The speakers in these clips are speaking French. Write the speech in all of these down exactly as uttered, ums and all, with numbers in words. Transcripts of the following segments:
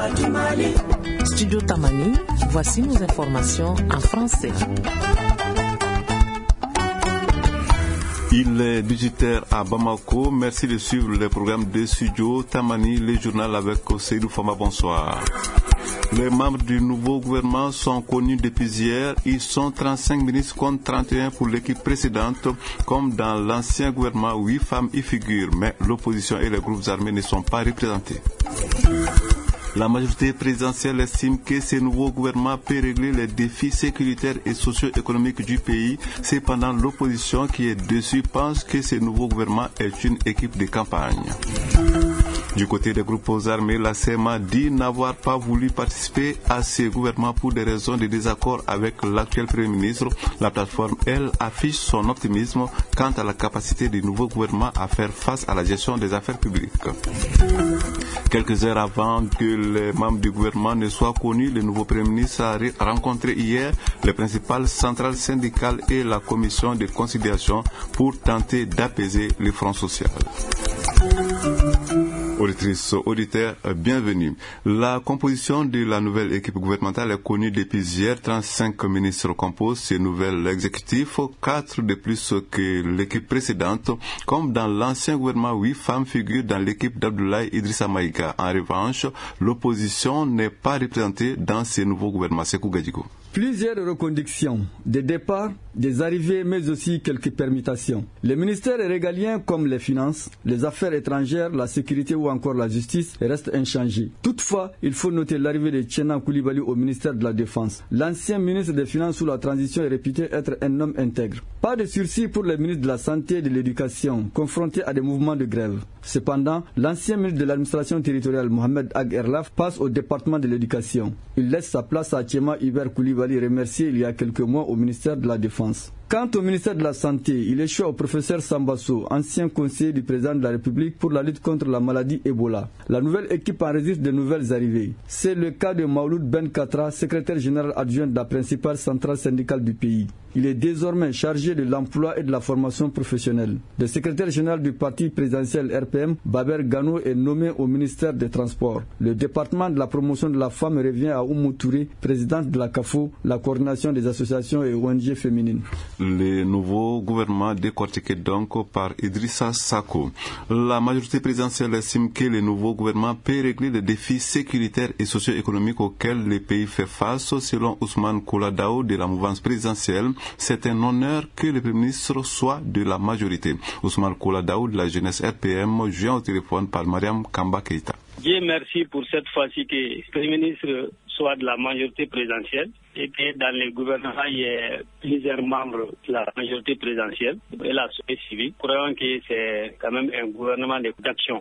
Studio Tamani, voici nos informations en français. Il est dix-huit heures à Bamako. Merci de suivre le programme de Studio Tamani, le journal avec Seydou Fama. Bonsoir. Les membres du nouveau gouvernement sont connus depuis hier. Ils sont trente-cinq ministres contre trente et un pour l'équipe précédente. Comme dans l'ancien gouvernement, huit femmes y figurent, mais l'opposition et les groupes armés ne sont pas représentés. La majorité présidentielle estime que ce nouveau gouvernement peut régler les défis sécuritaires et socio-économiques du pays. Cependant, l'opposition qui est dessus pense que ce nouveau gouvernement est une équipe de campagne. Du côté des groupes armés, la C E M A dit n'avoir pas voulu participer à ce gouvernement pour des raisons de désaccord avec l'actuel Premier ministre. La plateforme, elle, affiche son optimisme quant à la capacité du nouveau gouvernement à faire face à la gestion des affaires publiques. Quelques heures avant que les membres du gouvernement ne soient connus, le nouveau Premier ministre a rencontré hier les principales centrales syndicales et la commission de conciliation pour tenter d'apaiser le front social. Auditrices, auditeurs, bienvenue. La composition de la nouvelle équipe gouvernementale est connue depuis hier. trente-cinq ministres composent ce nouvel exécutif, quatre de plus que l'équipe précédente. Comme dans l'ancien gouvernement, huit femmes figurent dans l'équipe d'Abdoulaye Idrissa Maïga. En revanche, l'opposition n'est pas représentée dans ce nouveau gouvernement. Sekou Gadjigo. Plusieurs reconductions, des départs, des arrivées, mais aussi quelques permutations. Les ministères régaliens comme les finances, les affaires étrangères, la sécurité ou encore la justice restent inchangés. Toutefois, il faut noter l'arrivée de Tchénan Koulibaly au ministère de la Défense. L'ancien ministre des Finances sous la transition est réputé être un homme intègre. Pas de sursis pour les ministres de la Santé et de l'Éducation, confrontés à des mouvements de grève. Cependant, l'ancien ministre de l'administration territoriale, Mohamed Ag Erlaf, passe au département de l'Éducation. Il laisse sa place à Tchéma Hubert Koulibaly, remercié il y a quelques mois au ministère de la Défense. Quant au ministère de la Santé, il échoue au professeur Sambasso, ancien conseiller du président de la République pour la lutte contre la maladie Ebola. La nouvelle équipe enregistre de nouvelles arrivées. C'est le cas de Maouloud Ben Katra, secrétaire général adjoint de la principale centrale syndicale du pays. Il est désormais chargé de l'emploi et de la formation professionnelle. Le secrétaire général du parti présidentiel R P M, Baber Gano, est nommé au ministère des Transports. Le département de la promotion de la femme revient à Oumou Touré, présidente de la C A F O, la coordination des associations et O N G féminines. Le nouveau gouvernement décortiqué donc par Idrissa Sako. La majorité présidentielle estime que le nouveau gouvernement peut régler les défis sécuritaires et socio-économiques auxquels le pays fait face. Selon Ousmane Koula Dao de la mouvance présidentielle, c'est un honneur que le Premier ministre soit de la majorité. Ousmane Koula Dao de la jeunesse R P M, joint au téléphone par Mariam Kamba Keita. Dieu merci pour cette fois-ci que le Premier ministre soit de la majorité présidentielle et que dans le gouvernement, il y ait plusieurs membres de la majorité présidentielle et la société civile. Croyons que c'est quand même un gouvernement d'action.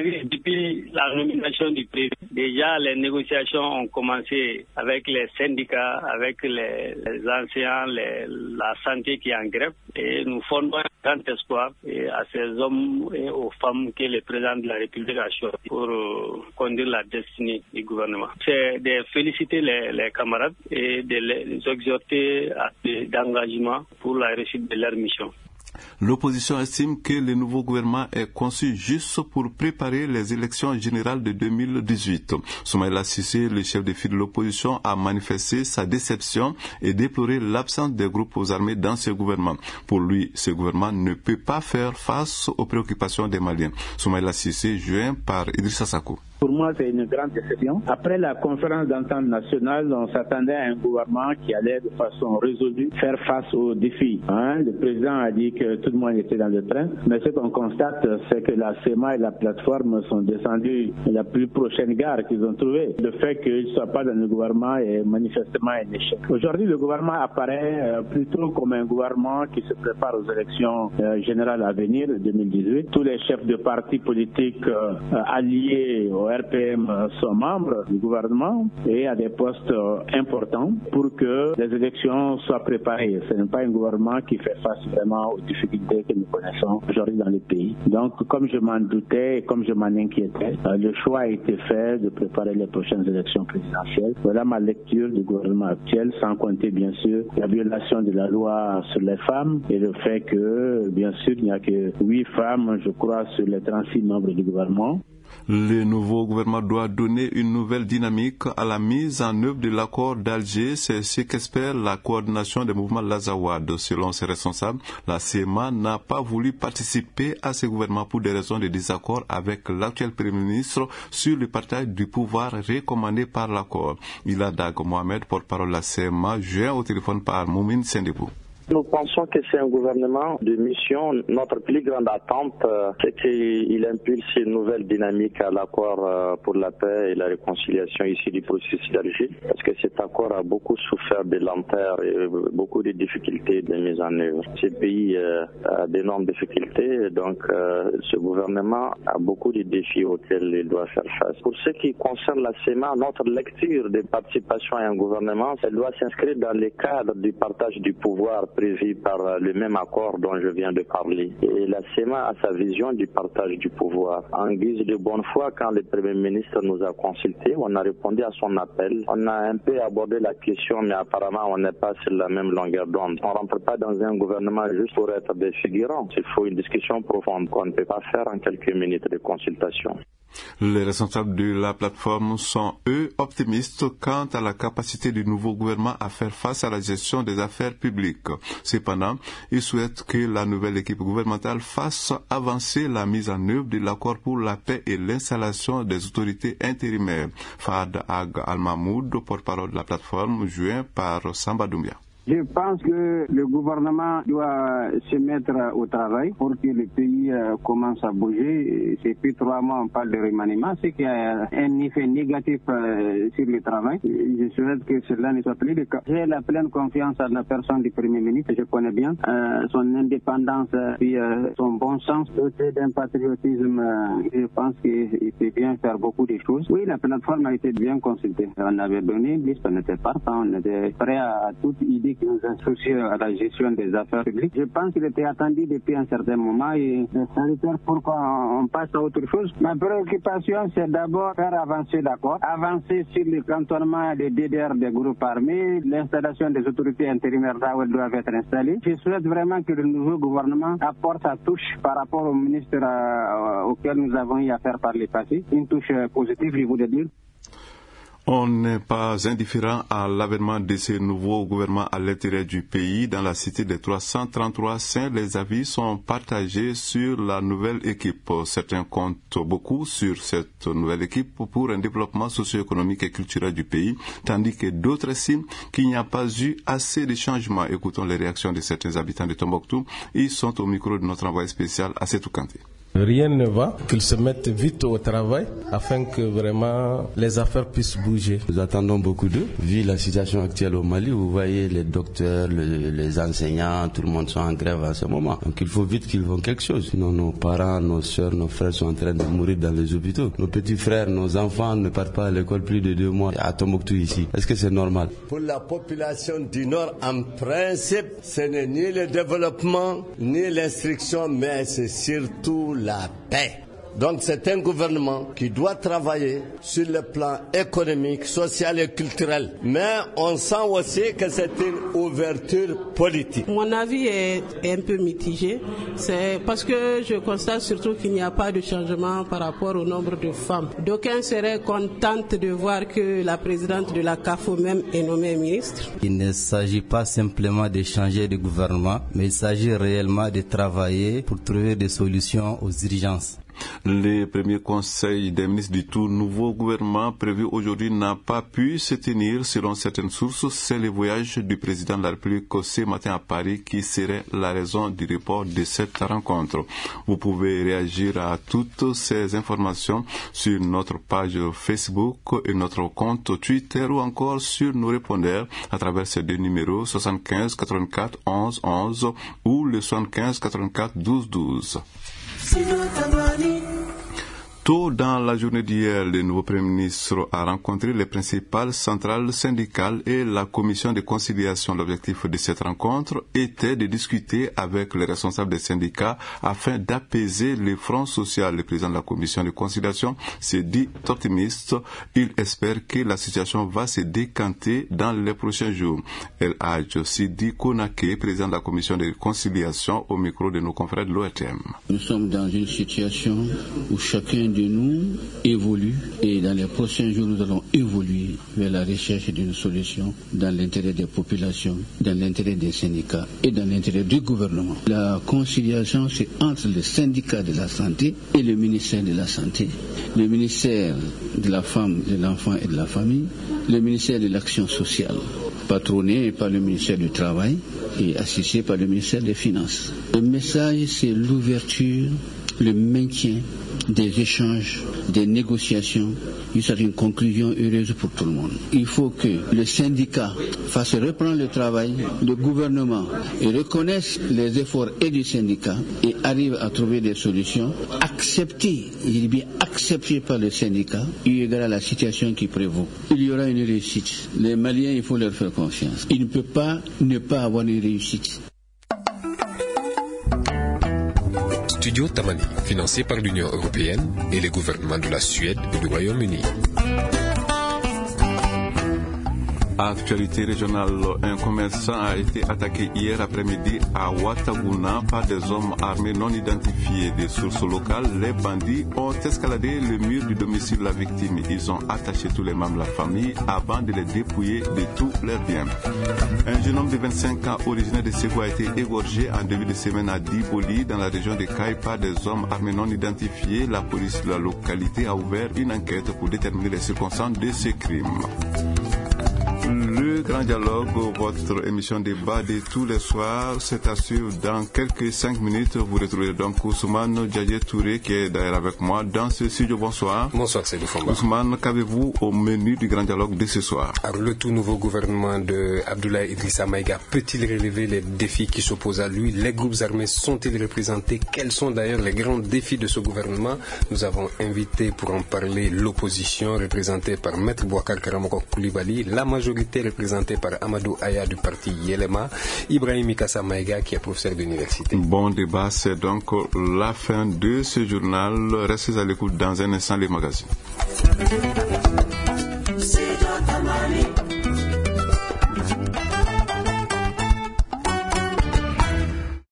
Depuis la nomination du président, déjà les négociations ont commencé avec les syndicats, avec les, les enseignants, les, la santé qui est en grève. Et nous fondons un grand espoir et à ces hommes et aux femmes que le président de la République a choisi pour euh, conduire la destinée du gouvernement. C'est de féliciter les, les camarades et de les exhorter à d'engagement pour la réussite de leur mission. L'opposition estime que le nouveau gouvernement est conçu juste pour préparer les élections générales de deux mille dix-huit. Soumaïla Cissé, le chef de file de l'opposition, a manifesté sa déception et déploré l'absence des groupes armés dans ce gouvernement. Pour lui, ce gouvernement ne peut pas faire face aux préoccupations des Maliens. Soumaïla Cissé, joint par Idrissa Sako. Pour moi, c'est une grande déception. Après la conférence d'entente nationale, on s'attendait à un gouvernement qui allait de façon résolue faire face aux défis. Hein? Le président a dit que tout le monde était dans le train, mais ce qu'on constate, c'est que la C E M A et la plateforme sont descendus à la plus prochaine gare qu'ils ont trouvée. Le fait qu'ils ne soient pas dans le gouvernement est manifestement un échec. Aujourd'hui, le gouvernement apparaît plutôt comme un gouvernement qui se prépare aux élections générales à venir, deux mille dix-huit. Tous les chefs de partis politiques alliés au R P M sont membres du gouvernement et à des postes importants pour que les élections soient préparées. Ce n'est pas un gouvernement qui fait face vraiment aux difficultés que nous connaissons aujourd'hui dans le pays. Donc, comme je m'en doutais et comme je m'en inquiétais, le choix a été fait de préparer les prochaines élections présidentielles. Voilà ma lecture du gouvernement actuel, sans compter bien sûr la violation de la loi sur les femmes et le fait que, bien sûr, il n'y a que huit femmes, je crois, sur les trente-six membres du gouvernement. Le nouveau gouvernement doit donner une nouvelle dynamique à la mise en œuvre de l'accord d'Alger. C'est ce qu'espère la coordination des mouvements Lazawad. Selon ses responsables, la C E M A n'a pas voulu participer à ce gouvernement pour des raisons de désaccord avec l'actuel Premier ministre sur le partage du pouvoir recommandé par l'accord. Ila Dag Mohamed, porte-parole de la C E M A, joint au téléphone par Moumine Sendebou. Nous pensons que c'est un gouvernement de mission. Notre plus grande attente, euh, c'est qu'il impulse une nouvelle dynamique à l'accord euh, pour la paix et la réconciliation ici du processus d'Alger, parce que cet accord a beaucoup souffert de lenteur et beaucoup de difficultés de mise en œuvre. Ce pays euh, a d'énormes difficultés, donc euh, ce gouvernement a beaucoup de défis auxquels il doit faire face. Pour ce qui concerne la C E M A, notre lecture de participation à un gouvernement, elle doit s'inscrire dans le cadre du partage du pouvoir prévu par le même accord dont je viens de parler. Et la C E M A a sa vision du partage du pouvoir. En guise de bonne foi, quand le Premier ministre nous a consultés, on a répondu à son appel. On a un peu abordé la question, mais apparemment on n'est pas sur la même longueur d'onde. On ne rentre pas dans un gouvernement juste pour être des figurants. Il faut une discussion profonde qu'on ne peut pas faire en quelques minutes de consultation. Les responsables de la plateforme sont, eux, optimistes quant à la capacité du nouveau gouvernement à faire face à la gestion des affaires publiques. Cependant, ils souhaitent que la nouvelle équipe gouvernementale fasse avancer la mise en œuvre de l'accord pour la paix et l'installation des autorités intérimaires. Fahad Ag Al-Mahmoud, porte-parole de la plateforme, joint par Samba Doumbia. Je pense que le gouvernement doit se mettre au travail pour que le pays euh, commence à bouger. C'est plus trois mois on parle de remaniement, c'est qu'il y a un effet négatif euh, sur le travail. Je souhaite que cela ne soit plus le cas. J'ai la pleine confiance en la personne du Premier ministre. Je connais bien euh, son indépendance et euh, son bon sens, doté d'un patriotisme. Euh, je pense qu'il peut bien faire beaucoup de choses. Oui, la plateforme a été bien consultée. On avait donné une liste, on était partant, on était prêt à, à toute idée qui nous associe à la gestion des affaires publiques. Je pense qu'il était attendu depuis un certain moment et sanitaire pourquoi on passe à autre chose. Ma préoccupation, c'est d'abord faire avancer l'accord, avancer sur le cantonnement des D D R des groupes armés, l'installation des autorités intérimaires là où elles doivent être installées. Je souhaite vraiment que le nouveau gouvernement apporte sa touche par rapport au ministre euh, auquel nous avons eu affaire par le passé, une touche positive, je voulais dire. On n'est pas indifférent à l'avènement de ce nouveau gouvernement à l'intérieur du pays. Dans la cité des trois cent trente-trois saints, les avis sont partagés sur la nouvelle équipe. Certains comptent beaucoup sur cette nouvelle équipe pour un développement socio-économique et culturel du pays, tandis que d'autres estiment qu'il n'y a pas eu assez de changements. Écoutons les réactions de certains habitants de Tombouctou. Ils sont au micro de notre envoyé spécial Assetou Kanté. Rien ne va, qu'ils se mettent vite au travail afin que vraiment les affaires puissent bouger. Nous attendons beaucoup d'eux. Vu la situation actuelle au Mali, vous voyez les docteurs, les, les enseignants, tout le monde sont en grève à ce moment. Donc il faut vite qu'ils fassent quelque chose. Sinon nos parents, nos soeurs, nos frères sont en train de mourir dans les hôpitaux. Nos petits frères, nos enfants ne partent pas à l'école plus de deux mois à Tombouctou ici. Est-ce que c'est normal? Pour la population du Nord, en principe, ce n'est ni le développement, ni l'instruction, mais c'est surtout la paix. Donc c'est un gouvernement qui doit travailler sur le plan économique, social et culturel. Mais on sent aussi que c'est une ouverture politique. Mon avis est un peu mitigé. C'est parce que je constate surtout qu'il n'y a pas de changement par rapport au nombre de femmes. D'aucuns seraient contents de voir que la présidente de la C A F O même est nommée ministre. Il ne s'agit pas simplement de changer de gouvernement, mais il s'agit réellement de travailler pour trouver des solutions aux urgences. Le premier conseil des ministres du tout nouveau gouvernement prévu aujourd'hui n'a pas pu se tenir selon certaines sources. C'est le voyage du président de la République ce matin à Paris qui serait la raison du report de cette rencontre. Vous pouvez réagir à toutes ces informations sur notre page Facebook et notre compte Twitter ou encore sur nos répondeurs à travers ces deux numéros soixante-quinze quatre-vingt-quatre onze onze ou le soixante-quinze quatre-vingt-quatre douze douze. Tôt dans la journée d'hier, le nouveau Premier ministre a rencontré les principales centrales syndicales et la commission de conciliation. L'objectif de cette rencontre était de discuter avec les responsables des syndicats afin d'apaiser le front social. Le président de la commission de conciliation s'est dit optimiste. Il espère que la situation va se décanter dans les prochains jours. El Hadj Sidi Konake, président de la commission de conciliation, au micro de nos confrères de l'O R T M. Nous sommes dans une situation où chacun de nous évolue et dans les prochains jours, nous allons évoluer vers la recherche d'une solution dans l'intérêt des populations, dans l'intérêt des syndicats et dans l'intérêt du gouvernement. La conciliation, c'est entre le syndicat de la santé et le ministère de la Santé, le ministère de la Femme, de l'Enfant et de la Famille, le ministère de l'Action sociale, patronné par le ministère du Travail et assisté par le ministère des Finances. Le message, c'est l'ouverture, le maintien des échanges, des négociations, jusqu'à une conclusion heureuse pour tout le monde. Il faut que le syndicat fasse reprendre le travail, le gouvernement reconnaisse les efforts et du syndicat et arrive à trouver des solutions acceptées, je dis bien acceptées par le syndicat, eu égard à la situation qui prévaut. Il y aura une réussite. Les Maliens, il faut leur faire confiance. Il ne peut pas ne pas avoir une réussite. Studio Tamani, financé par l'Union européenne et les gouvernements de la Suède et du Royaume-Uni. Actualité régionale, un commerçant a été attaqué hier après-midi à Ouattaguna par des hommes armés non identifiés. Des sources locales, les bandits ont escaladé le mur du domicile de la victime. Ils ont attaché tous les membres de la famille avant de les dépouiller de tous leurs biens. Un jeune homme de vingt-cinq ans originaire de Ségou a été égorgé en début de semaine à Diboli dans la région de Caille par des hommes armés non identifiés. La police de la localité a ouvert une enquête pour déterminer les circonstances de ce crime. Le grand dialogue, votre émission débat de tous les soirs, c'est à suivre dans quelques cinq minutes. Vous retrouverez donc Ousmane Djadje Touré qui est d'ailleurs avec moi dans ce studio. Bonsoir. Bonsoir, c'est Fomba. Ousmane, qu'avez-vous au menu du grand dialogue de ce soir? Alors, le tout nouveau gouvernement de Abdoulaye Idrissa Maïga peut-il relever les défis qui s'opposent à lui? Les groupes armés sont-ils représentés? Quels sont d'ailleurs les grands défis de ce gouvernement? Nous avons invité pour en parler l'opposition représentée par Maître Bouakar Karamoko Koulibaly, la majorité représentée par Amadou Aya du parti Yelema, Ibrahim Mikassa Maïga qui est professeur d'université. Bon débat, c'est donc la fin de ce journal. Restez à l'écoute dans un instant les magazines.